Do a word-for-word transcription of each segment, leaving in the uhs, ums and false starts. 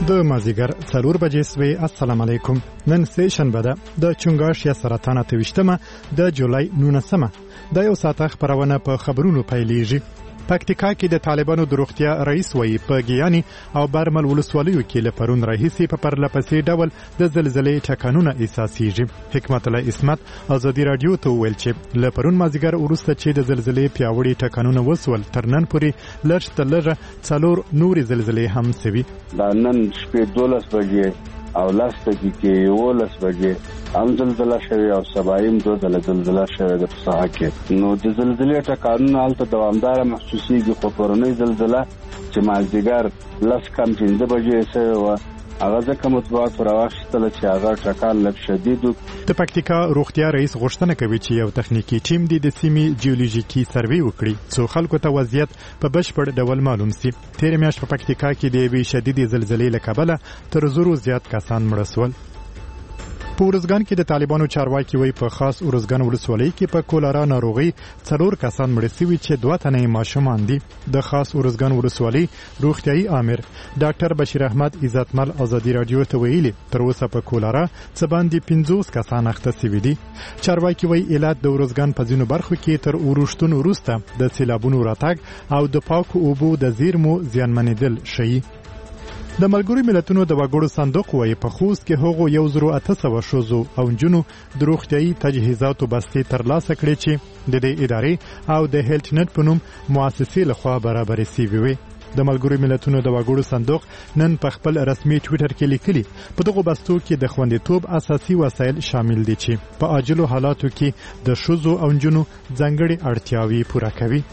د مازیګر څلور بجې سوې. السلام علیکم. نن سه شنبه ده د چنګاش یا سرطان اته ویشتمه د جولای نولسمه. د یو ساعت خبرونه په خبرونو پیلېږي. پکتیکا کې د طالبانو د روغتیا رئیس وایي په ګیاني او برمل ولسوالیو کې له پرون راهیسې په پرلپسې ډول د زلزلې ټکانونه احساسېږي. حکمت الله اسمت ازادي رادیو ته وویل چې له پرون مازیګر وروسته چې د زلزلې پیاوړي ټکانونه وسول تر نن پورې لږ تر لږه څلور نورې زلزلې هم سوي. دا نن شپې دولس بجې او لس دقیقې یولس بجې هم زلزله شوې او سبایم دو ځله زلزله شوې ده په ساحه کې. نو د زلزلې ټکانونه هلته دوامداره محسوسېږي، خو پرونۍ زلزله چې مازدیګر لس کم پنځه بجې شوې وه هغه ځکه مطبوعات راواخیستله چې هغه ټکان لږ شدید و. د پکتیکا روغتیا رئیس غوښتنه کوي چې یو تخنیکی ټیم د سیمې جیولوژیکي سروې وکړي څو خلکو ته وضعیت په بشپړ ډول معلوم سي. تېره میاشت په پکتیکا کې د یوې شدیدې زلزلې له کبله تر زرو زیات کسان مړه سول. په ورزګان کې د طالبانو چارواکي وایي په خاص ورزګان ولسوالۍ کې په کولرا ناروغي څلور کسان مړه سوي چې دوه تنه ماشومان دي. د خاص ورزګان ولسوالۍ روغتیايي امر ډاکټر بشیر احمد عزتمل ازادي رادیو ته ویلي تر اوسه په کولرا څه باندې پنځوس کسان اخته سوي دي. چارواکي وایي علت د ورزګان په ځینو برخو کې تر اورښتونو وروسته د سیلابونو راتګ او د پاکو اوبو د زیرمو زیانمنېدل ښیي. د ملګرو ملتونو د وګړو صندوق وایي په خوست کې هغو یو زرو اته سوه ښځو او نجونو د روغتیايي تجهیزاتو بستې ترلاسه کړې چې د دې ادارې او د هیلت نت په نوم مؤسسې لخوا برابرې سوي وي. د ملګرو ملتونو د وګړو صندوق نن په خپل رسمي ټویټر کې لیکلي په دغو بستو کې د خوندیتوب اساسي وسایل شامل دي چې په عاجلو حالاتو کې د ښځو او نجونو ځانګړې اړتیاوې پوره کوي.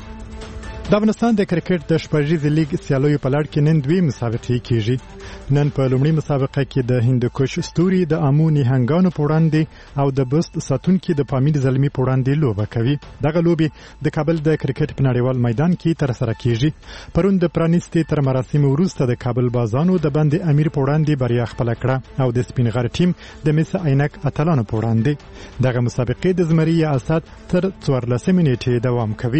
د افغانستان د کرکټ د شپږیزې لیګ سیالیو په لړ کې نن دوی مسابقې کیږي. نن په لومړۍ مسابقه کې د هندوکش ستوري د امو نهنګانو په وړاندې او د بست ساتونکي د پامیر زلمي په وړاندې لوبه کوي. دغه لوبې د کابل د کرکټ په نړیوال میدان کې ترسره کیږي. پرون د پرانیستي تر مراسم وروسته د کابل بازانو د بند امیر په وړاندې بریا خپل کړه او د سپین غر ټیم د مس عینک اتلانو په وړاندې. دغه مسابقې د زمري اسد تر څوارلسمې نیټې دوام کوي.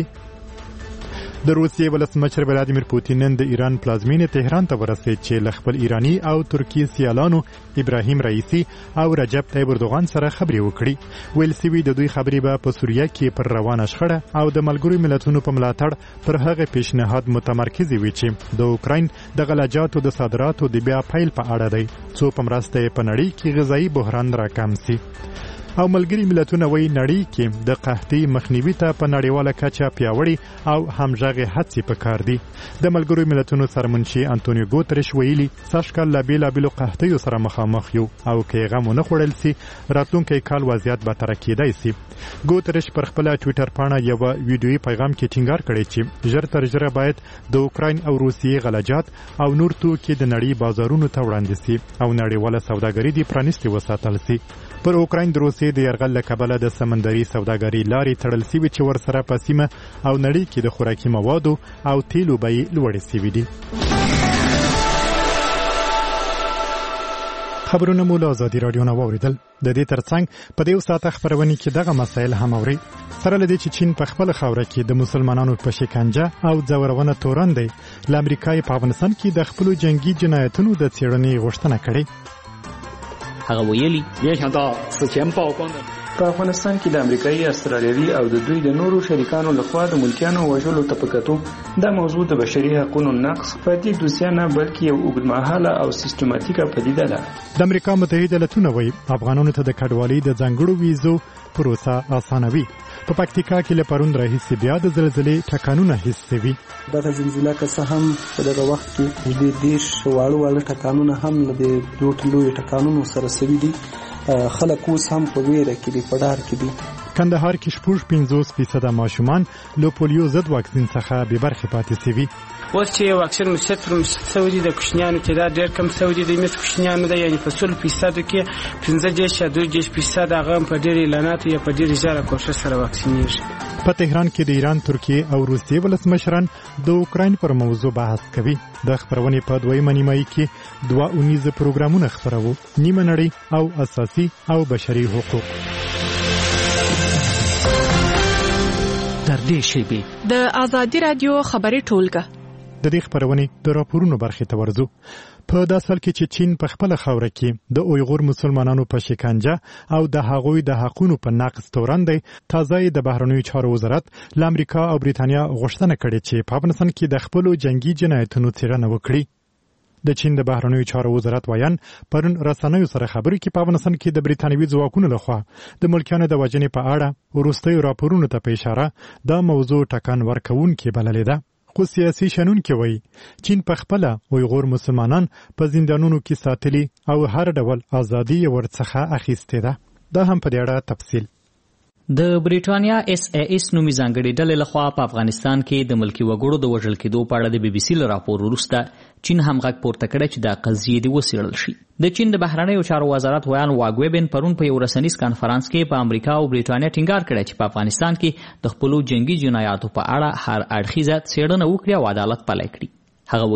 د روسیې ولسمشر ولادیمیر پوتین نن د ایران پلازمینې تهران ته ورسېد چې له خپل ایرانی او ترکی سیالانو ابراهیم رئیسی او رجب طیب اردوغان سره خبرې وکړي. ویل سوي د دوی خبرې به په سوریه کې پر روانه شخړه او د ملګرو ملتونو په ملاتړ پر هغه پیشنهاد متمرکز وي چې د اوکراین د غلجاتو د صادراتو د بیا پیل په اړه دی څو په مرسته په نړۍ کې غذایی بحران راکم سي. او ملګری ملتونه وایي نړۍ کې د قحطۍ مخنیوي ته په نړیواله کچه پیاوړي او همغږې هڅې پکار دي. د ملګرو ملتونو سرمنشي انټونیو ګوتریش ویلي سږکال له بېلابېلو قحطیو سره مخامخ یو او که یې غم ونه خوړل سي راتلونکی کال وضعیت بدتره کیدای سي. ګوتریش پر خپله ټویټر پاڼه یوه ویډیویي پیغام کې ټینګار کړی چې ژر تر ژره باید د اوکراین او روسیې غلجات او نور توکي د نړۍ بازارونو ته وړاندې سي او نړیواله سوداګري دې پرانیستې وساتل سي. پر اوکراین د روسیې د یرغل له کبله د سمندري سوداګرۍ لارې تړل سوي چې ورسره په سیمه او نړۍ کې د خوراکي موادو او تیلو بیې لوړې سوي دي. خبرونه مو له ازادي رادیو نه واورېدل. د دې ترڅنګ په دې یو ساعته خپرونې کې دغه مسایل هم اورئ. سره له دې چې چین په خپله خاوره کې د مسلمانانو په شکنجه او ځورونه تورن دی له امریکا یې په افغانستان کې د خپلو جنګي جنایتونو د څېړنې غوښتنه کړې. هغه ویلي په افغانستان کې د امریکایي، استرالیوي او د دوی د نورو شریکانو لخوا د ملکیانو وژلو ته په کتو دا موضوع د بشري حقوقو نقض فردي دوسیه نه بلکې یو اوږدمهاله او سیستماتیکه پدیده ده. د امریکا متحده ایالتونه وایي افغانانو ته د کډوالۍ د ځانګړو ویزو پروسه اسانوي. په پکتیکا کې له پرون راهیسې بیا د زلزلې ټکانونه حس شوي. دغه زلزله که څه هم په دغه وخت کې نږدې دېرش واړه واړه ټکانونه هم له د دوه لویو ټکانونو سره سوي دي. خلک اوس هم په ویره کې دي، په ډار کې دي. کندهار کې شپږ پنځوس فیصده ماشومان له پولیو ضد واکسین څخه بې برخې پاتې سوي. اوس چې واکسین مشت پر مشت سوي دي د کوچنیانو تعداد ډېر کم سوي دي. د مس کوچنیانو ده یعنې په سلو فیصدو کې پنځه دېرش یا دوه دېرش فیصد هغه هم په ډېرې اعلاناتو یا په ډېرې ژره کوښښ سره واکسینېږي. په تهران کې د ایران، ترکیې او روسیې ولسمشران د اوکراین پر موضوع بحث کوي. د خبرونې په دویمه نیمایي کې دوه اونیزه پروګرامونه خپروو، نیمه نړۍ او اساسي او بشري حقوق. تر دې شیبې د ازادي رادیو خبري ټولګه د دې خبرونې د راپورونو برخې ته ورځو. په داسې حال کې چې چین په خپل خوره کې د اویغور مسلمانانو په شکنجه او د هغوی د حقوقو په نقض تورن دی، تازه د بهرنیو چارو وزارت له امریکا او بریتانیا غوښتنه کړې چې په افغانستان کې د خپلو جنگي جنایتونو څېړنه وکړي. د چین د بهرنیو چارو وزارت وایان پرون رسنیو سره خبرې کې په افغانستان کې د بریتانوي ځواکونو لخوا د ملکیانو د وژنې په اړه وروستیو راپورونو ته په اشاره دا موضوع ټکان ورکوونکې بللې ده. خو سیاسي شنونکي وایي چین په خپله اویغور مسلمانان په زندانونو کې ساتلي او هر ډول ازادي ورڅخه اخیستې ده. دا هم په دې اړه تفصیل. د بریټانیا اس ای اس نومي ځانګړې ډلې لخوا په افغانستان کې د ملکي وګړو د وژل کېدو په اړه د بي بي سي له راپور وروسته چین هم غږ پورته کړی چې دا قضیې دې وڅېړل شي. د چین د بهرنیو چارو وزارت ویان واګویبن پرون په یو رسنیز کانفرانس کې په امریکا او بریټانیا ټینګار کړی چې په افغانستان کې د خپلو جنگي جنایاتو په اړه هر اړخیزه څېړنه وکړي او عدالت پلی کړي. هغه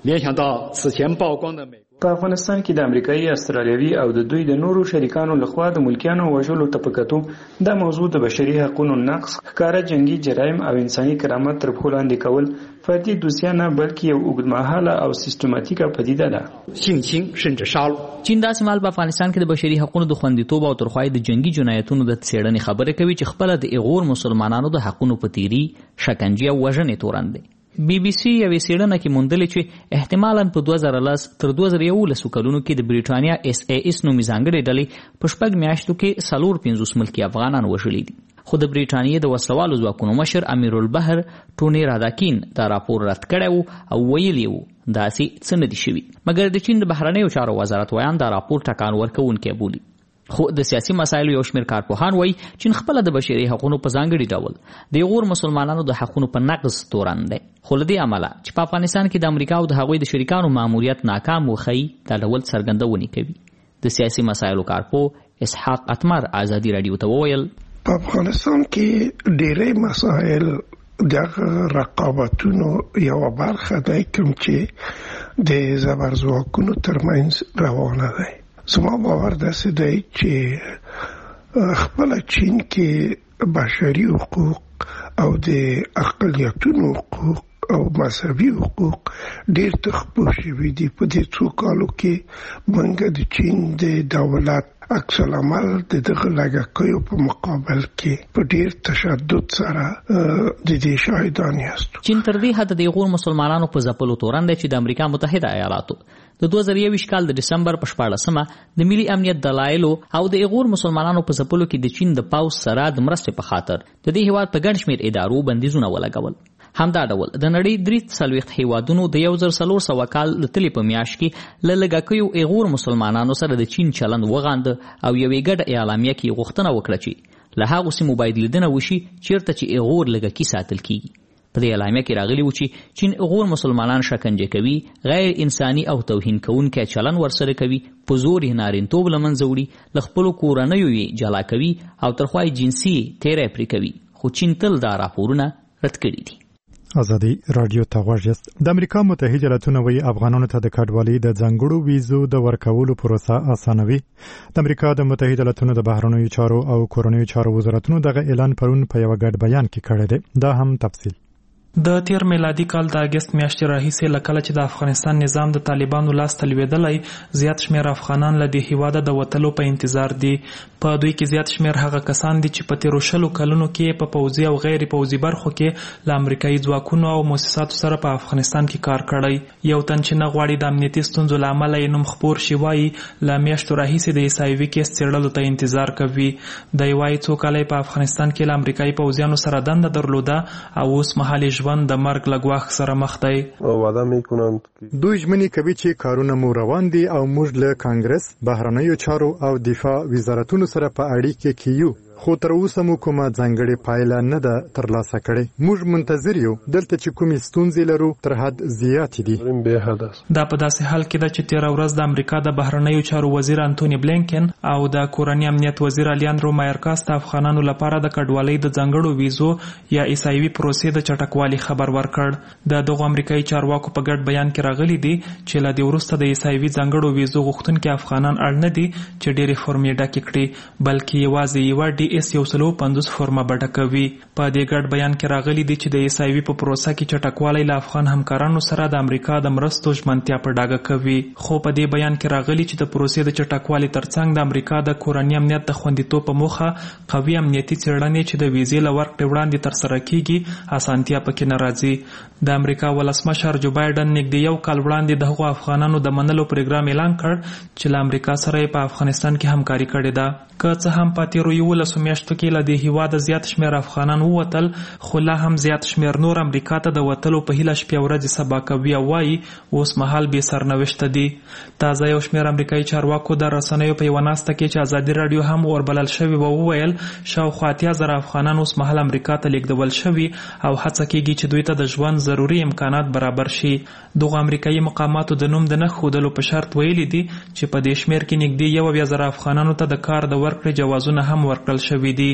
ویلي په افغانستان کې د امریکایي، استرالیوي او د دوی د نورو شریکانو لخوا د ملکیانو وژلو ته په کتو دا موضوع د بشري حقوقو نقض، ښکاره جنگي جرایم او انساني کرامت تر پښو لاندې کول فردي دوسیه نه بلکې یو اوږدمهاله او سیستماتیکه پدیده ده. چین داسې مهال په افغانستان کې د بشري حقوقو د خوندیتوب او ترخوایي د جنگي جنایتونو د څېړنې خبرې کوي چې خپله د ایغور مسلمانانو د حقونو په تیري، شکنجې او وژنې تورن دی. بي بي سي یوې څېړنه کې موندلې چې احتمالاً په دوه زره لس تر دوه زره یولسو کلونو کې د بریټانیا اس ای اس نومي ځانګړې ډلې په شپږ میاشتو کې څلور پنځوس ملکي افغانان وژلي دي. خو د بریټانیې د وسلوالو ځواکونو مشر امیرالبحر ټوني راداکین دا راپور رد کړی و او ویلي و داسې څه نه دي شوي. مګر د چین د بهرنیو چارو وزارت ویان دا راپور ټکان ورکوونکی بولي. خو د سیاسي مسایلو یو شمېر کارپوهان وایي چین خپله د بشري حقوقو په ځانګړي ډول د ایغور مسلمانانو د حقونو په نقض تورن دی. خو له دې امله چې په افغانستان کې د امریکا او د هغوی د شریکانو ماموریت ناکام وښیي دا ډول څرګندونې کوي. د سیاسي مسایلو کارپوه اسحاق اتمر ازادي راډیو ته وویل په افغانستان کې ډېری مسایل د رقابتونو یوه برخه دی کوم چې د زبرځواکونو ترمنځ روانه دی. زما باور داسې دی چې خپله چین کې بشري حقوق او د اقلیتونو حقوق او مذهبي حقوق ډېر تخپو شوي دي. په دې څو کالو کې موږ د چین د دولت عکس العمل د دغه لږکیو په مقابل کې په ډېر تشدد سره د دې شاهدان یاستو. چین تر دې حده د ایغور مسلمانانو په ځپلو تورن دی چې د امریکا متحده ایالاتو د دوه زره یوویشت کال د ډسمبر په شپاړلسمه د ملي امنیت دلایلو او د ایغور مسلمانانو په ځپلو کې د چین د پوځ سره د مرستې په خاطر د دې هېواد په ګڼ شمېر ادارو بندیزونه ولګول. همدا ډول د نړۍ درې څلوېښت هېوادونو د یو زر څلور سوه کال د تلې په میاشت کې له لږکیو ایغور مسلمانانو سره د چین چلند وغانده او یوې ګډه اعلامیه کې غوښتنه وکړه چې له هغو سیمو باید لیدنه وشي چیرته چې ایغور لږکي ساتل کیږي. په دې اعلامیه کې راغلي و چې چین ایغور مسلمانان شکنجه کوي، غیر انساني او توهین کوونکی چلند ورسره کوي، په زور یې نارینتوب له منځه وړي، له خپلو کورنیو یې جلا کوي او ترخوای جنسي تیری پرې کوي. خو چین تل دا راپورونه رد کړي دي. ازادي رادیو ته غوږ یاست. د امریکا متحده ایالاتونو وایي افغانانو ته د کډوالۍ د ځانګړو ویزو د ورکولو پروسه اسانوي. د امریکا د متحده ایالاتونو د بهرنیو چارو او کورنیو چارو وزارتونو دغه اعلان پرون په یو ګډ بیان کې کړی دی. دا هم تفصیل. د تیر میلادي کال د اگست میاشتې راهیسې له کله چې د افغانستان نظام د طالبانو لاس ته لوېدلی، زیات شمېر افغانان له دې هېواده د وتلو په انتظار دي. په دوی کې زیات شمېر هغه کسان دي چې په تېرو شلو کلونو کې په پوځي او غیر پوځي برخو کې له امریکایي ځواکونو او مؤسساتو سره په افغانستان کې کار کړی. یو تن چې نه غواړي د امنیتي ستونزو له امله یې نوم خپور شي وایي له میاشتو راهیسې د عیسایوي کیس څېړلو ته انتظار کوي. دی وایي څو کاله په افغانستان کې له امریکایي پوځیانو سره دنده درلوده او اوس مهال ژوند د مرګ له ګواښ سره مخ دی. دوی ژمنې کوي چې کارونه مو روان دي او موږ له کانګرس، بهرنیو چارو او دفاع وزارتونو سره په اړیکه کې یو، خو تر اوسه مو کومه ځانګړې پایله نه ده ترلاسه کړې. موږ منتظر یو دلته چې کومې ستونزې لرو تر حد زیاتې دي. دا په داسې حال کې ده چې تېره ورځ د امریکا د بهرنیو چارو وزیر انتوني بلینکن او د کورني امنیت وزیر الیاندرو مایرکاس د افغانانو لپاره د کډوالۍ د ځانګړو ویزو یا عیسایوي پروسې د چټکوالي خبر ورکړ. د دغو امریکایي چارواکو په ګډ بیان کې راغلي دي چې له دې وروسته د عیسایوي ځانګړو ویزو غوښتونکي افغانان اړ نه دي چې ډېرې فورمې ډکې کړي، بلکې یوازې یوه ډي ای اس یو سلو پنځوس فورمه بډکوي. په دې ګډ بیان کې راغلي دي چې د ایسایوي په پروسه کې چټکوالی له افغان همکارانو سره د امریکا د مرستو ژمنتیا په ډاګه کوي. خو په دې بیان کې راغلي چې د پروسې د چټکوالي ترڅنګ د امریکا د کورني امنیت د خوندیتوب په موخه قوي امنیتي څېړنې چې د ویزې له ورکړې وړاندې ترسره کیږي اسانتیا پکې نه راځي. د امریکا ولسمشر جو بایډن نږدې یو کال وړاندې د هغو افغانانو د منلو پروګرام اعلان کړ چې له امریکا سره په افغانستان کې همکاري کړې ده. که څه هم په تیرو یولسو میاشتو کې له دې هیواده زیات شمېر افغانان ووتل، خو لا هم زیات شمېر نور امریکا ته د وتلو په هیله شپې ورځې سبا کوي او وایي اوس مهال بې سرنوشته دي. تازه یو شمېر امریکایي چارواکو د رسنیو په یوه ناسته کې چې ازادي راډیو هم اوربلل شوې وه وویل شاوخوا اتیا زره افغانان اوس مهال امریکا ته لیږدول شوي او هڅه کیږي چې دوی ته د ژوند ضروري امکانات برابر شي. دغو امریکایي مقاماتو د نوم د نه ښودلو په شرط ویلي دي چې په دې شمېر کې نږدې یو اویا زره افغانانو ته د کار د ورکړې جوازونه هم ورکړل شوي دي.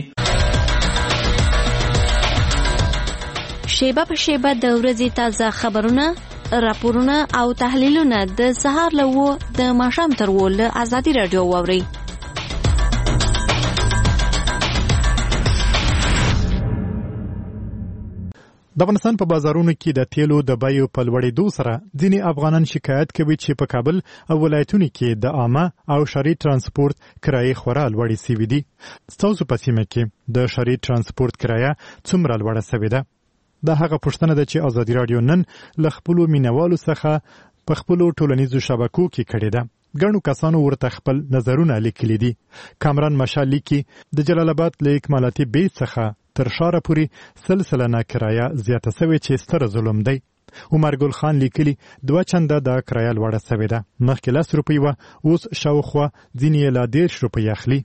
شیبه په شیبه د ورځې تازه خبرونه، راپورونه او تحلیلونه د سهار له اوو د ماښام تر اوو له ازادي راډیو واورئ. د افغانستان په بازارونو کې د تیلو د بیو په لوړېدو سره ځینې افغانان شکایت کوي چې په کابل او ولایتونو کې د عامه او شهري ترانسپورت کرایې خورا لوړې سوي دي. ستاسو په سیمه کې د شهري ترانسپورت کرایه څومره لوړه سوې ده؟ دا هغه پوښتنه ده چې ازادي راډیو نن له خپلو مینوالو څخه په خپلو ټولنیزو شبکو کې کړې ده. ګڼو کسانو ورته خپل نظرونه لیکلي دي. کامران مشال لیکي د جلال آباد له اکمالاتي بیت څخه تر ښاره پورې سلسله کرایه زیاته سوې چې ستره ظلم دی. عمر ګل خان لیکلي دوه چنده د کرایه لوړه سوې ده. مخکې لس روپۍ وه، اوس شاوخوا ځینې یې لا دېرش روپۍ اخلي.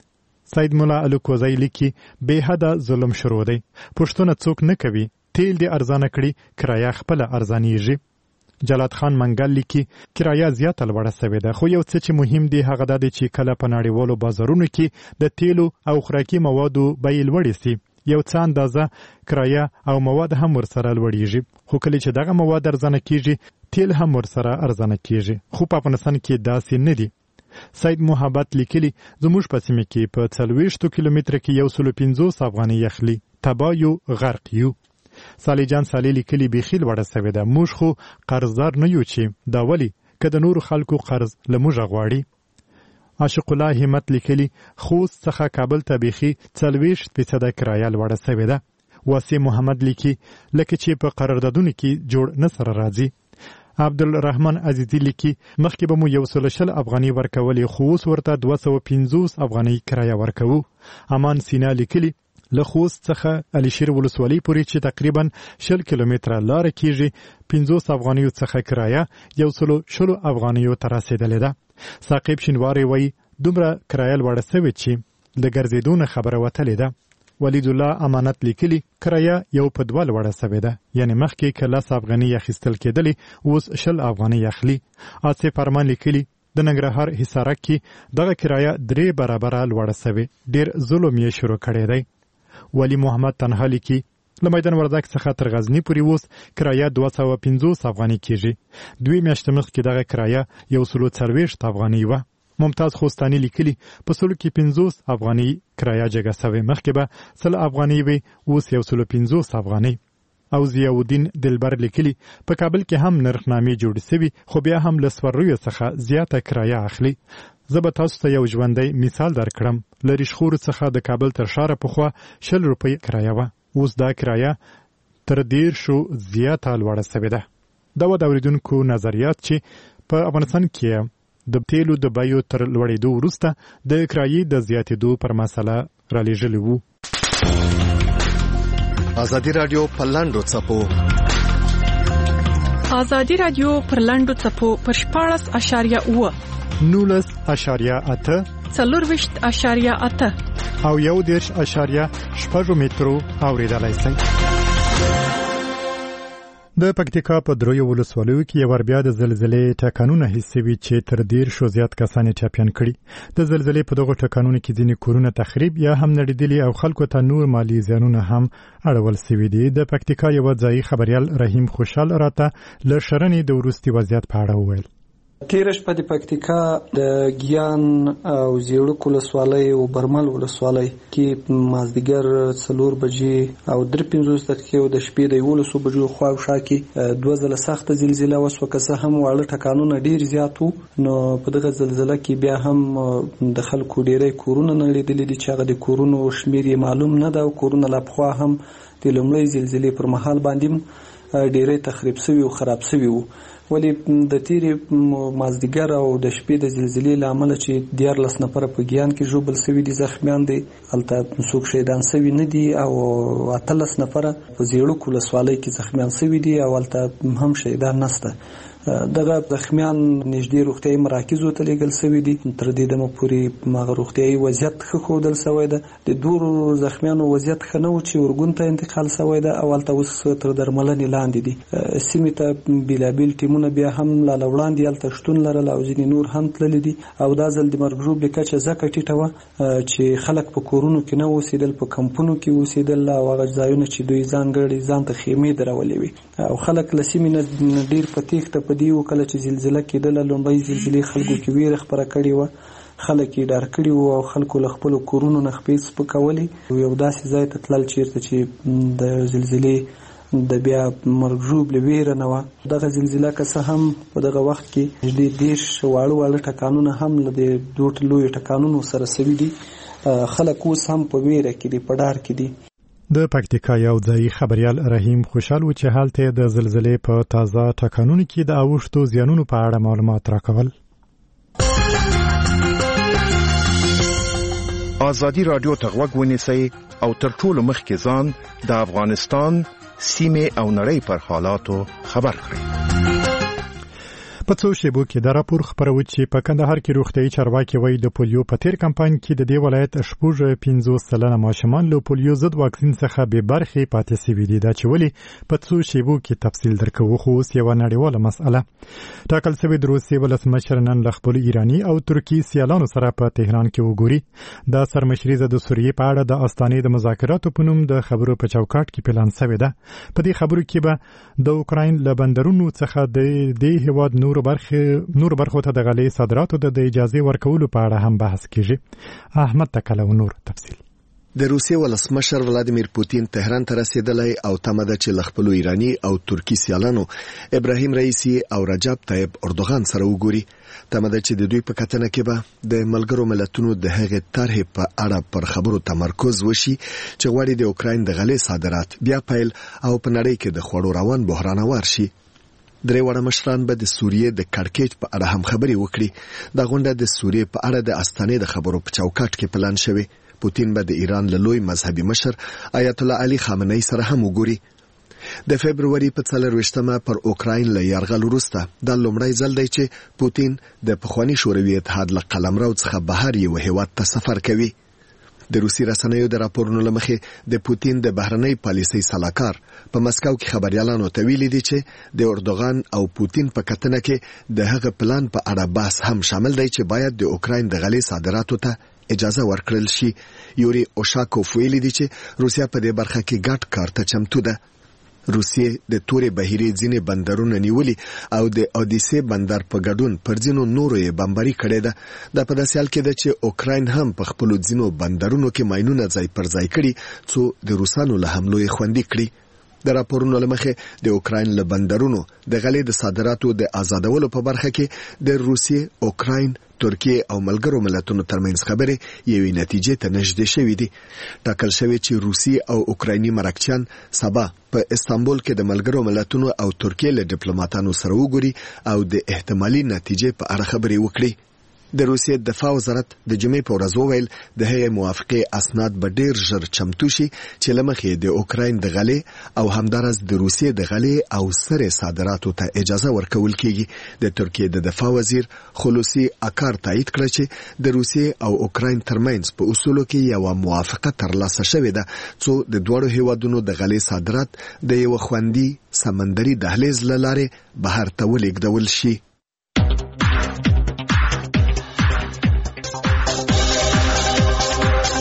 سید مولا الکوزی لیکي بې حده ظلم شروع دی. پوښتنه څوک نه کوي، تیل دې ارزانه کړي، کرایه خپله ارزانیږي. جلات خان منګل لیکي کرایه زیاته لوړه سوې ده، خو یو څه چې مهم دی هغه دا دی چې کله په نړیوالو بازارونو کې د تیلو او خوراکي موادو بیې لوړې سي یو څه اندازه کرایه او مواد هم ورسره لوړیږي. خو کله چې دغه مواد ارزانه کیږي تیل هم ورسره ارزانه کیږي. خو په افغانستان کې داسې نه دي. سید محبت لیکلي زموږ په سیمه کې په څلوېښتو کیلومتره کې یو سلو پنځوس افغانۍ اخلي. تبا یو غرق یو. صالح جان صالح لیکلي بیخي لوړه سوې ده. موږ خو قرضدار نه یو چې دا ولې که د نورو خلکو قرض له موږه غواړي. عاشق الله همت لیکلي خوست څخه کابل ته بیخي څلوېښت فیصده کرایه لوړه سوې ده. واسع محمد لیکي لکه چې په قراردادونو کې جوړ نه سره راځي. عبدالرحمن عزیزی لیکي مخکې به مو یو سل شل افغانۍ ورکولې، خو اوس ورته دوه سوه پنځوس افغانۍ کرایه ورکوو. امان سینا لیکلي له خوست څخه علشیر ولسوالۍ پورې چې تقریبا شل کیلومتره لاره کیږي پنځوس افغانیو څخه کرایه یو سلو شلو افغانیو ته رسېدلې ده. ثاقب شینواری وایي دومره کرایه لوړه سوې چې د ګرځېدو نه خبره وتلې ده. ولید الله امانت لیکلي کرایه یو په دوه لوړه سوې ده، یعنې مخکې که لس افغانۍ اخیستل کېدلې اوس شل افغانۍ اخلي. آصف ارمان لیکلي د ننګرهار حصارک کې دغه کرایه درې برابره لوړه سوې، ډېر ظلم یې شروع کړی دی. ولی محمد تنها لیکي له میدان وردګ څخه تر غزني پورې اوس کرایه دوه سوه پنځوس افغانۍ کیږي. دوی میاشتې مخکې دغه کرایه یو سلو څلوېښت افغانۍ وه. ممتاز خوستاني لیکلي په سلو کې پنځوس افغانۍ کرایه جګه سوې، مخکې به سل افغانۍ وي اوس یو سلو پنځوس افغانۍ. او ضیاءالدین دلبر لیکلي په کابل کې هم نرخنامې جوړې سوي، خو بیا هم له سوریو څخه زیاته کرایه اخلي. زه به تاسو ته یو ژوندی مثال درکړم. له ریشخورو څخه د کابل تر ښاره پخوا شل روپۍ کرایه وه، اوس دا کرایه تر دېرشو زیاته لوړه سوې ده. دا و د اورېدونکو نظریات چې په افغانستان کې د تیلو د بیو تر لوړېدو وروسته د کرایې د زیاتېدو پر مسله رالیږلي وو. ازادي راډیو په لاندو څپو ازادي راډیو پر لاندو څپو پر شپاړس اشاریه اوه نولس اشاریه اته څلورویشت اشاریه اته او یو دېرش اشاریه شپږ مترو اورېدلی شئ. د پکتیکا په دریو ولسوالیو کې یو بیا د زلزلې ټکانونه حس شوي چې تر دېرشو زیات کسان یې ټپیان کړي. د زلزلې په دغو ټکانونو کې ځینې کورونه تخریب یا هم نړېدلي او خلکو ته نور مالي زیانونه هم اړول شوي دي. د پکتیکا یوه ځایي خبریال رحیم خوشحال راته له شرنې د وروستي وضعیت په اړه وویل. تیره شپه د پکتیکا د ګیان او زیړک ولسوالۍ او برمل ولسوالۍ کې مازدیګر څلور بجې او درې پنځوس دقیقې د شپې د یولسو بجو خواوشا کې دوه ځله سخته زلزله وسوه، که څه هم واړه ټکانونه ډېر زیات وو. نو په دغه زلزله کې بیا هم د خلکو ډېری کورونه نړېدلي دي چې هغه د کورونو شمېر یې معلوم نه ده او کورونه لا پخوا هم د لومړۍ زلزلې پر مهال باندې ډېری تخریب سوي او خراب سوي وو. ولې د تیرې مازدیګر او د شپې د زلزلې له امله چې دیارلس نفره په ګیان کې ژوبل سوي دي، زخمیان دي، هلته څوک شهیدان سوي نه دي، او اتلس نفره په زیړک ولسوالۍ کې زخمیان سوي دي او هلته هم شهیدان نشته. دغه زخمیان نږدې روغتیایي مراکزو ته لیږل سوي دي. تر دې دمه پورې هغه روغتیایي وضعیت ښه ښودل سوی ده. د دوو زخمیانو وضعیت ښه نه و چې اورګون ته انتقال سوی ده او هلته اوس تر درملنې لاندې دي. سیمې ته بیلابیل ټیمونه بیا هم لا له وړاندې هلته شتون لرل او ځینې نور هم تللي دي. او دا ځل د مرګ ژوبلې کچه ځکه ټیټه وه چې خلک په کورونو کې نه اوسېدل، په کمپونو کې اوسېدل او هغه ځایونه چې دوی ځانګړي ځان ته خیمې درولې وي. او خلک له سیمې نه ډېر په تېښته په دې وو. کله چې زلزله کېدله لومړۍ زلزلې خلکو کې ویره خپره کړې وه، خلک یې ډار کړي وو او خلکو له خپلو کورونو نه خپې سپکولې. یو داسې ځای ته تلل چېرته چې د زلزلې د بیا مرګ ژوبلې ویره نه وه. دغه زلزله که څه هم په دغه وخت کې نږدې دېرش واړه واړه ټکانونه هم له د دوه لویو ټکانونو سره سوي دي. خلک اوس هم په ویره کې دي، په ډار کې دي. د پکتیکا یو ځایي خبریال رحیم خوشحال و چې هلته د زلزلې په تازه ټکانونو کې د اوښتو زیانونو په اړه معلومات راکول. ازادي راډیو ته غوږ ونیسئ او تر ټولو مخکې ځان د افغانستان سیمې او نړۍ پر حالاتو خبر کړئ. په څو شیبو کې دا راپور خپروي چې په کندهار کې روغتیايي چارواکي وایي د پولیو په تیر کمپاین کې د دې ولایت شپږ پنځوس سلنه ماشومان له پولیو ضد واکسین څخه بې برخې پاتې سوي دي. دا چې ولې په څو شیبو کې تفصیل درکوو، خو اوس یوه نړیواله مسئله ټاکل سوې د روسیې ولسمشر نن له خپلو ایراني او ترکي سیالانو سره په تهران کې وګوري. دا سرمشریزه د سوریې په اړه د استانې د مذاکراتو په نوم د خبرو په چوکاټ کې پلان سوې ده. په دې خبرو کې به د اوکراین له بندرونو څخه د دې هېواد نور برخه نور برخو ته د غلې صادراتو د اجازه ورکولو په اړه هم بحث کیږي. احمد تکلو نور تفصیل. د روسیې ولسمشر ولادیمیر پوتین تهران ته رسیدلی او تمه ده چې له خپلو ایراني او ترکي سیالانو ابراهیم رئیسي او رجب طیب اردوغان سره وګوري. تمه ده چې د دوی په کتنه کې به د ملګرو ملتونو د هغې طرحې په اړه پر خبرو تمرکز وشي چې غواړي د اوکراین د غلې صادرات بیا پیل او په نړۍ کې د خوړو روان بحران اوار شي. درې واړه مشران به د سوریې د کړکېچ په اړه هم خبرې وکړي. دا غونډه د سوریې په اړه د استانې د خبرو په چوکاټ کې پلان شوی. پوتین به د ایران له لوی مذهبي مشر آیت الله علي خامنه‌ای سره هم وګوري. د فبرवरी په څلرویشتمه پر اوکراین له یرغل وروسته د لومړی ځل دی چې پوتین د پخوانی شوروي اتحاد له قلمرو څخه بهر یو هیواد ته سفر کوي. د روسي رسنیو د راپورونو لمخې د پوتین د بهرنۍ پالیسۍ سلاکار په مسکو کې خبريالانو ته ویلي دي چې د اردوغان او پوتین په کتنه کې د هغه پلان په اړه بحث هم شامل دی چې باید د اوکراین د غلې صادراتو ته اجازه ورکړل شي. یوري اوشاکوف ویلي دي چې روسیا په دې برخه کې ګډ کار ته چمتو ده. روسیې د تورې بهیرې ځینې بندرونه نیولي او د اودیسې بندر په ګډون پر ځینو نورو یې بمباري کړې ده. دا په داسې حال کې ده چې اوکراین هم په خپلو ځینو بندرونو کې ماینونه ځای پر ځای کړي څو د روسانو له حملو یې خوندي کړي. د راپورونو له مخې د اوکراین له بندرونو د غلې د صادراتو د آزادولو په برخه کې د روسیې، اوکراین، ترکیه او ملګرو ملتونو ترمنځ خبرې یوې نتیجې ته نږدې شوې دي. ټاکل شوی چې روسي او اوکرایني مرکچیان سبا په استانبول کې د ملګرو ملتونو او ترکیه له ډیپلوماټانو سره وګوري او د احتمالي نتیجې په اړه خبرې وکړي. د روسیې دفاع وزارت د جمعې په ورځ وویل د هغې موافقې اسناد به ډیر ژر چمتو شي چې له مخې د اوکراین د غلې او همدارس د روسیې د غلې او سرې صادراتو ته اجازه ورکول کیږي. د ترکیې د دفاع وزیر خلوصي اکار تایید کړ چې د روسیې او اوکراین ترمنځ په اصولو کې یو موافقه ترلاسه شوې ده څو د دوړو هیوادونو د غلې صادرات د یو خوندي سمندري دهلیز له لارې بهر ته ولېږدول شي.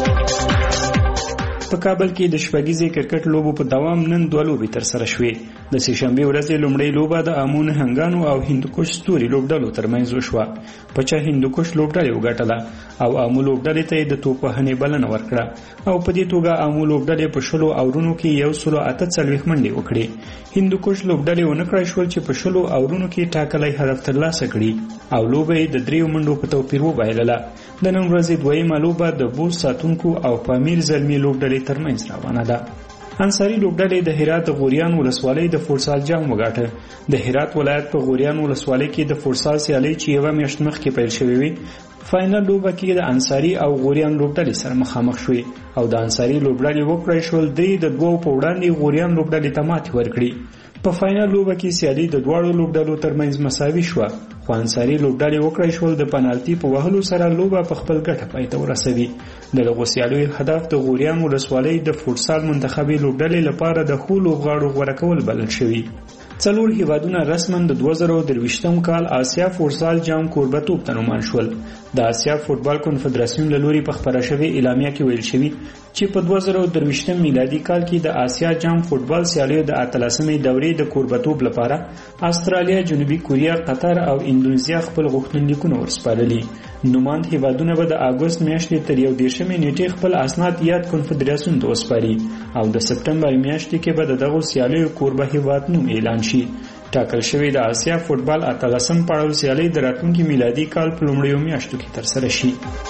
په کابل کې د شپږیزې کرکټ لوبو په دوام نن دوه لوبې تر سره شوې. د سهشنبې ورځې لومړۍ لوبه د امو نهنګانو او هندوکش ستوري لوبډلو ترمنځ وشوه، په چا هندوکش لوبډلې وګټله او امو لوبډلې ته یې د توپ وهنې بلنه ورکړه او په دې توګه امو لوبډلې په شلو اورونو کې یو سلو اته څلوېښت منډې وکړې. هندوکش لوبډلې ونه کړای شول چې په شلو اورونو کې ټاکلی هدف ترلاسه کړي او لوبه یې د دریو منډو په توپیر وبایلله. د نن ورځې دویمه لوبه د بوس ساتونکو او پامیر زلمي لوبډلې ترمنځ روانه ده. انصاري لوبډلې د هرات د غوریان ولسوالۍ د فوټسال جام وګاټه. د هرات ولایت په غوریان ولسوالۍ کې د فوټسال سیالۍ چې یوه میاشت مخکې پیل شوې وي، فاینل لوبه کې د انصاري او غوریان لوبډلې سره مخامخ شوې او د انصاري لوبډلې وکړای شول درې د دوو په وړاندې غوریان لوبډلې ته ماتې ورکړي. په فاینل لوبه کې سیالي د دواړو لوبډلو ترمنځ مساوي شوه، خو انصاري لوبډلې وکړای شول د پنالتي په وهلو سره لوبه په خپل ګټه پای ته ورسوي. د دغو سیالیو هدف د غوریان ولسوالۍ د فوټسال منتخبي لوبډلې لپاره د ښو لوبغاړو غوره کول بلل شوي. څلور هیوادونه رسما د دوه زره درویشتم کال آسیا فوټسال جام کوربه‌توب ته نومان شول. د آسیا فوټبال کنفدراسیون له لوري په خپره شوې اعلامیه کې ویل شوي چې په دوه زره درویشتم میلادي کال کې د آسیا جام فوټبال سیالیو د اتلسمې دورې د کوربه‌توب لپاره استرالیا، جنوبي کوریا، قطر او اندونیزیا خپل غوښتنلیکونه ورسپارلي. نوماند هیوادونه به د اګوست میاشتې تر یو دېرشمې نیټې خپل اسناد یاد کنفدراسیون ته وسپاري او د سپټمبر میاشتې کې به د دغو سیالیو کوربه هیواد نوم اعلان شي. ټاکل شوی د آسیا فوټبال اتلسم پړاو سیالۍ د راتلونکي میلادي کال په لومړیو میاشتو کې ترسره شي.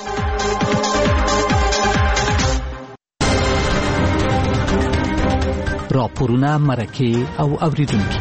راپورونه، مرکې او اوریدونکي.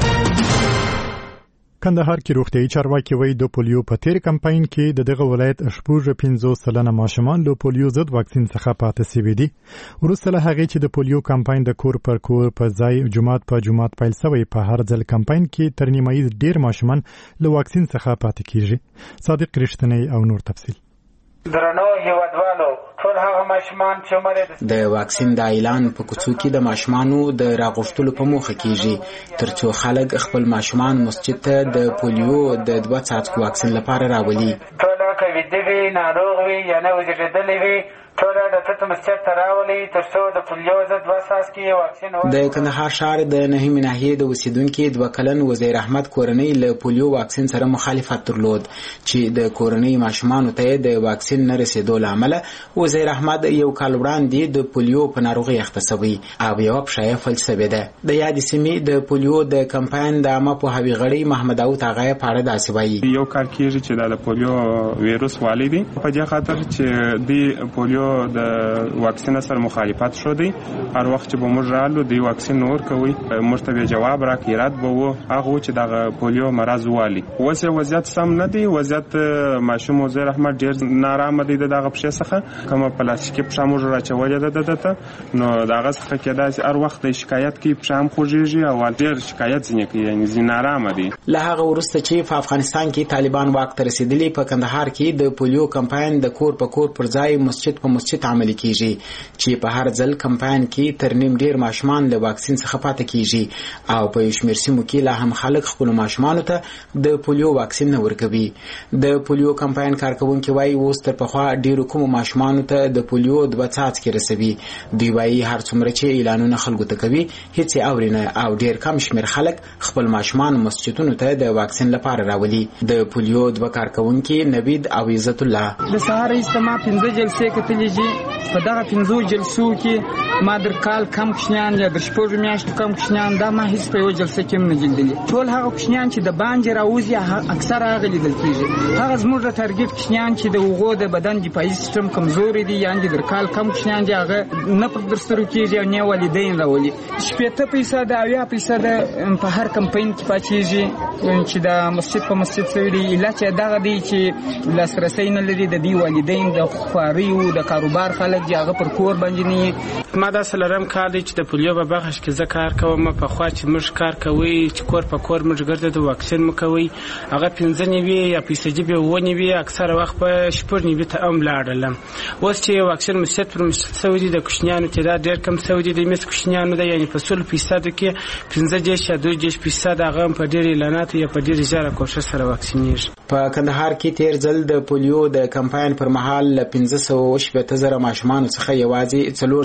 کندهار کې روغتیايي چارواکي وایي د پولیو په تیر کمپاین کې د دغه ولایت شپږ پنځوس سلنه ماشومان له پولیو ضد واکسین څخه پاتې شوي دي. وروسته له هغې چې د پولیو کمپاین د کور پر کور په ځای جومات په جومات پیل شوی، په هر ځل کمپاین کې تر نیمایي ډیر ماشومان له واکسین څخه پاتې کیږي. صادق رښتینی او نور تفصیل. درنو هیوادوالو، ټول هغه ماشومان چې عمر د واکسین د اعلان په کوڅو کې د ماشومانو د راغښتلو په موخه کیږي ترڅو خلک خپل ماشومان مسجد ته د پولیو د دوه څاڅکو واکسین لپاره راولي. ټول کوي دی ناروغ وي یا نه وزیدلې وي، ټول د تته مسجد ته راولي ترڅو د پولیو ضد دوه څاڅکي واکسین ورکړي. د کندهار ښار د نهمې ناحیې د اوسیدونکو دوه کلن وزیر احمد کورنۍ له پولیو واکسین سره مخالفت درلود چې د کورنۍ ماشومانو ته د واکسین نه رسیدو له امله وزیر احمد یو کال وړاندې د پولیو په ناروغۍ اخته شوی او یو پښه فلج شوی ده. د یاد سیمې د پولیو د کمپاین د عامه پوهاوي غړي محمد داوود هغه په اړه داسې وایي: یو کال کېږي چې د پولیو وایروس والی دی، په دې خاطر چې د پولیو د واکسین سره مخالفت شو دی. هر وخت چې به موږ رالو دی واکسین نور کوي، موږ ته جواب راکړي رات به وو هغه چې د پولیو مرض والی. اوس وضعیت سم نه دی، وضعیت ماشوم وزیر احمد ډیر نارامه دی دغه پښه څخه، کومه پلاستیکي پښه موږ راچولې ده دته نو دغه څخه کېدای هر وخت شکایت کوي پښه هم خوږیږي او ډیر شکایت ځنه کوي، یعنی ځین نارامه دی. له هغه وروسته چې په افغانستان کې طالبان واک ته رسیدلی، په کندهار کې د پولیو کمپاین د کور په کور پر ځای مسجد په مسجد عملي کیږي چې په هر ځل کمپاین کې تر نیم ډیر ماشومان له واکسین څخه پاتې کیږي او په شمیر سیمو کې لا هم خلک خپل ماشومان ته د پولیو واکسین نه ورکوي. د پولیو کمپاین کارکونکو وايي اوس تر پخوا ډیرو کوم ماشومان ته د پولیو د بچاڅ کې رسوي. دوی وايي هر څومره چې اعلانونه خلکو ته کوي هیڅ اورینه او ډیر کم شمیر خلک خپل ماشومان مسجدونو ته د واکسین لپاره راولي. د پولیو د کارکونکو نوید او عزت الله د سهار اجتماع پنځه جلسې کتلېږي. په دغه پنځو جلسو کې ما در کال کم کشنیان یا در شپږو میاشتو کم کشنیان دا ما هیڅ په یو جلسه کې هم نه لیدلي. ټول هغه کشنیان چې د باندې راوځي اکثر هغه لیدل کېږي. هغه زموږ د تارګټ کشنیان چې د هغو د بدن دفاعي سیستم کمزوري دي، یعنې در کال کم کشنیان دي، هغه نه پر درسترو کېږي او نه والدین راولي. شپېته فیصده اویا فیصده په هر کمپاین کې پاچېږي چې د مسجد په مسجد شوي دي. علت یې دغه دی چې لاسرسی نه لري د دې والدین د خواریو د کاروبار خلک چې هغه پر کور باندې نه. ما دا سلرم کار دی چې د پولیو په بخش کې زه کار کوم. په خوا چې موږ کار کوي چې کور په کور موږ ګرځو د واکسین مو کوي، هغه پنځه نیوي یا فیصدي به و نیوي، اکثر وخت په شپږ نیوي ته هم لاړلم. اوس چې واکسین مسجد پر مسجد شوی دی، د کوچنیانو تعداد ډېر کم شوی دی، د مس کوچنیانو دی، یعنی په سل فیصد کې پنځه دېرش یا دوه دېرش فیصد هغه په ډېر اعلاناتو یا په ډېر زیاته کوشش سره واکسینېږي. په کندهار کې تیر ځل د پولیو د کمپاین پر مهال پنځه سوه شپېته زره ماشومان څخه یوازې څلور څلوېښت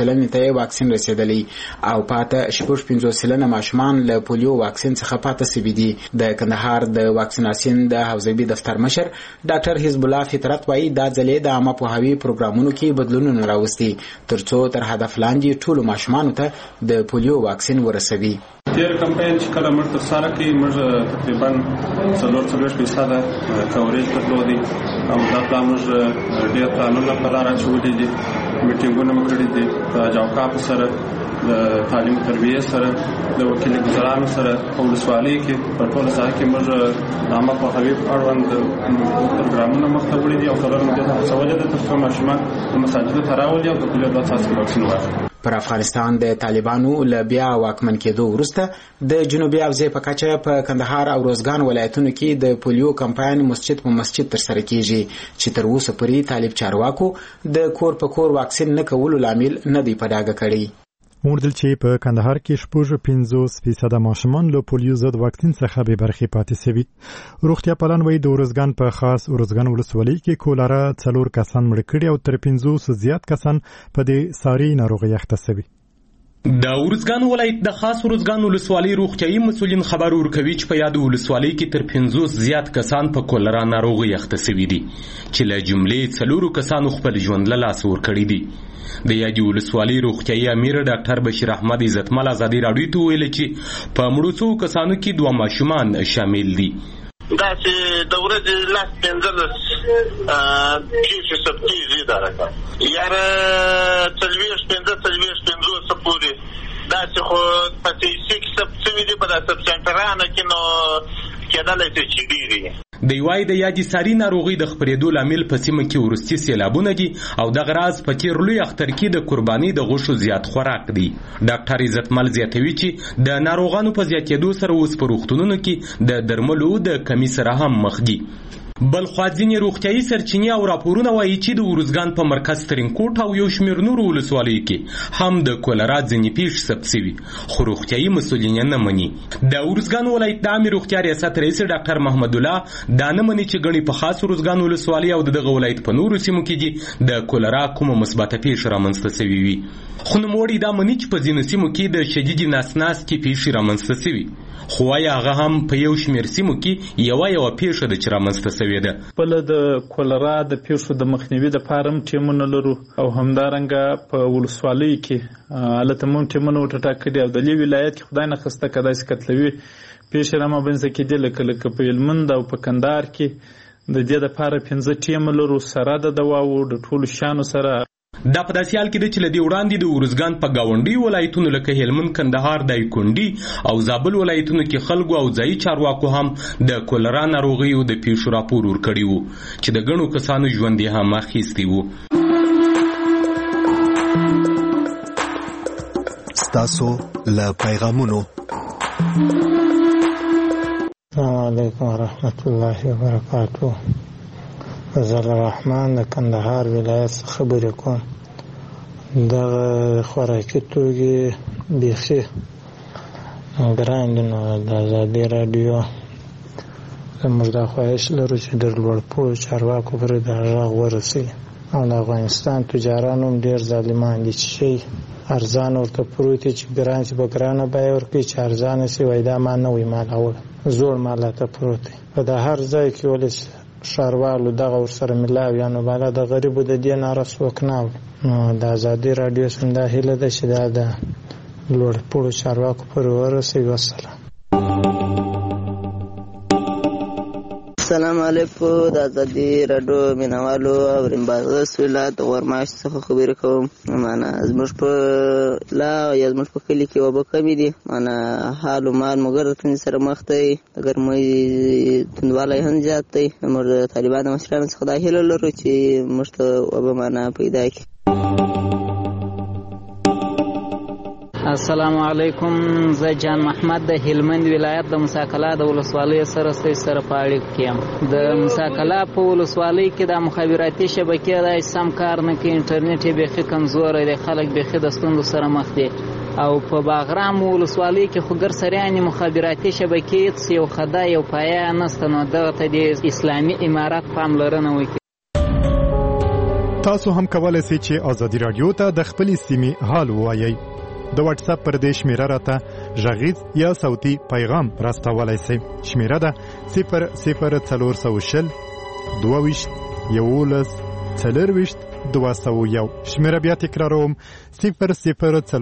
سلنې ته واکسین رسیدلی او پاته شپږ پنځوس سلنه ماشومان له پولیو واکسین څخه پاته سوي دي. د کندهار د واکسیناسیون د حوزوي دفتر مشر ډاکټر حزب الله فطرت وایي دا ځلې د عامه پوهاوي پروګرامونو کې بدلونونه راوستي ترڅو تر هدف لاندې ټولو ماشومانو ته د پولیو واکسین ورسوي. تیر کمپاین چې کله موږ ترسره کړي موږ تقریبا څلور څلوېښت فیصده کوریج درلودی او دا پلان موږ ډېر پلانونه په لاره اچولي دي، میټینګونه مو کړي دي د جوقاپ سره، د تعلیم تربیه سره، د وکیل ګزارانو سره په ولسوالۍ کې په ټوله ساحه کې موږ د عامه پوهاوي په اړوند پروګرامونه مخته وړي دي او څلور مو دې هڅولې ده تر څو ماشومان د مساجدو ته راولي او د پولیو دوه څاڅکي واکسین واخلي. پر افغانستان د طالبانو له بیا واکمن کېدو وروسته د جنوبي حوزې په کچه په کندهار او روزګان ولایتونو کې د پولیو کمپاین مسجد په مسجد ترسره کیږي چې تر اوسه پورې طالب چارواکو د کور په کور واکسین نه کولو لامل نه دی په ډاګه کړی. موردل چې په کندهار کې شپږ پنځوس فیصده ماشومان له پولیو ضد واکسین څخه به برخې پاتې شوي. روغتیا پالان وایي د ورزګان په خاص ورزګان ولسوالۍ کې کولرا څلور کسان مړه کړي او تر پنځوس زیات کسان په دې ساري ناروغۍ اخته شوي. د ورزګان ولایت د خاص ورزګان ولسوالۍ روغتیايي مسؤلین خبر ورکوي چې په یاد ولسوالۍ کې تر پنځوس زیات کسان په کولرا ناروغۍ اخته شوي دي چې له جملې څلورو کسانو خپل ژوند له لاسه ورکړی دي. د یادې ولسوالۍ روغتیايي امیر ډاکټر بشیر احمد عزتمل ازادي راډیو ته ویل چې په مړو څو کسانو کې دوه ماشومان شامل دي. دا چې د ورځې لاس پنځلس کیسې ثبت کېږي دا رقم یاره څلوېښت پنځه څلوېښت پنځوسه پورې داسې خو په سیسي کې ثبت شوي دي په دا سب سنټرانو کې نو کېدلی شي چې ډېر وي. د یوای د یادې ساري ناروغۍ د خپرېدو لامل په سیمه کې وروستي سیلابونه دي او دغه راز په تیر لوی اختر کې د قربانۍ د غوښو زیات خوراک دی. ډاکټر عزتمل زیاتوي چې د ناروغانو په زیاتېدو سره اوس په روغتونونو کې د درملو د کمی سره هم مخ دي. بل خوا ځینې روغتیايي سرچینې او راپورونه وایي چې د ورزګان په مرکز ترینکوټ او یو شمېر نورو ولسوالیو کې هم د کولرا ځینې پیښې ثبت شوي خو روغتیايي مسؤلین نه مني. د ورزګان ولایت د عامې روغتیا ریاست رئیس ډاکټر محمد الله دا نه مني چې ګڼې په خاص ورزګان ولسوالۍ او دغه ولایت په نورو سیمو کې دي د کولرا کومه مثبته پیښه رامنځته شوې وي. خو نوموړي دا مني چې په ځینو سیمو کې د شدیدې ناسناستې پیښې رامنځته شوي خو وایي هغه هم په یو شمېر سیمو کې یوه یوه پیښه ده چې رامنځته شوې ده. بله د کولرا د پیښو د مخنیوي دپاره هم ټیمونه لرو او همدارنګه په ولسوالیو کې هلته هم ټیمونه وټاټا او د دې ولایت کې خدای نخواسته که داسې کتلوي پیښې رامنځته کېدې لکه لکه په هلمند او په کندهار کې د دې دپاره پنځه ټیمه لرو سره د دواو د ټولو شیانو سره. دا په داسې حال کې ده چې له دې وړاندې د ورزګان په ګاونډي ولایتونو لکه هلمند، کندهار، دایکنډي او زابل ولایتونو کې خلکو او ځایي چارواکو هم د کولرا ناروغیو د پیښو راپور ورکړي وو چې د ګڼو کسانو ژوند یې هم اخیستی وو. ستاسو له پیغامونو. السلام علیکم ورحمت الله وبرکاته. زل الرحمن د کندهار ولایت څخه خبرې کوم. دغه خوراکي توکي بیخي ګران دي نو د ازادي راډیو زموږ دا خواهش لرو چې د لوړپوړو چارواکو پورې دا غږ ورسوي او د افغانستان تجاران هم ډېر ظالمان دي چې شی ارزان ورته پروت دی چې ګران شي په ګرانه بیه ورکوي چې ارزانه شي وایي دا ما نه وي مالول زوړ مال ته پروت دی. په د هر ځای کې ولې ښاروالو دغه ورسره ملاوي یا نو بالا د غریبو د دې ناره څوک نه اوري. نو د ازادي راډیو څخه دا هیله ده چې دا د لوړپوړو چارواکو پورې ورسوي. وسلام. السلام علیکم. د ازادي راډیو مینوالو او ریمباز ولایت غورماش څخه خبرې کوم. معنا زموږ په لا یا زموږ په کلي کې وبه کمې دي. معنا حال و مال مګر تن سره مخ دی اگر مې تندوالی هم زیات دی. موږ طالبانو مشرانو څخه دا هیله لرو چې موږ ته وبه معنا پیدا کړي. السلام علیکم. زه جان محمد د هلمند ولایت د مساکلا د ولسوالۍ سره سره په اړیکه کې یم. د مساکلا په ولسوالۍ کې د مخابراتي شبکې د سم کار نه کوي، انټرنیټ یې بیخي کمزوری دی، خلک بیخي د ستونزو سره مخ دي. او په باغرام ولسوالۍ کې خو ګر سریانې مخابراتي شبکې هېڅ یو خدا یو پایه نسته، نو دغه ته د اسلامي امارت پاملرنه وکړي. تاسو هم کولای شئ چې ازادي رادیو ته د خپلې سیمې حال ووایئ. د واتس اپ پر دې شمیره راته غږیز یا صوتي پیغام راستولای شئ. شمیره ده صفر صفر څلور سوه شل دوه ویشت یولس څلور ویشت دوه سوه یو. شمیره بیا تکراروم صفر صفر